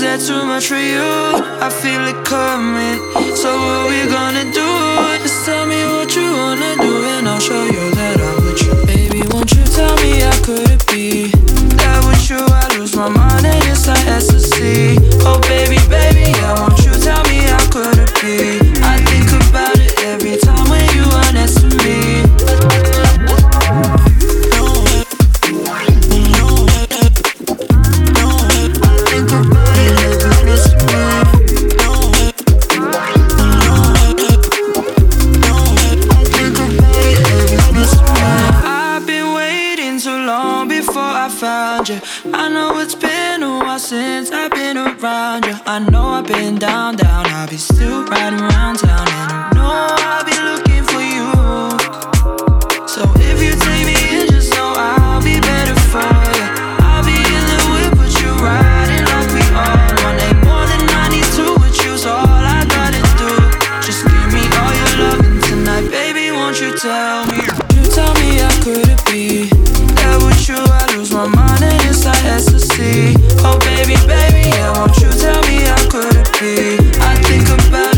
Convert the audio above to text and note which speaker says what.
Speaker 1: that too much for you? I feel it coming. So what we gonna do? Just tell me what you wanna do, and I'll show you that I'm with you. Baby, won't you tell me how could it be that with you I lose my mind and it's like ecstasy? Oh baby, baby, yeah, won't you tell me how could it be? I think about it every time when you are next to me. I know it's been a while since I've been around you. I know I've been down, I'll be still riding around town, and you know I'll be looking for you. So if you take me in, just know I'll be better for you. I'll be in the whip with you, riding like we all want. Ain't more than I need to with you, so all I gotta do, just give me all your loving tonight. Baby, won't you tell me? You tell me how could it be that with you I lose my mind and it's like ecstasy? Oh baby, baby, yeah, won't you tell me how could it be? I think about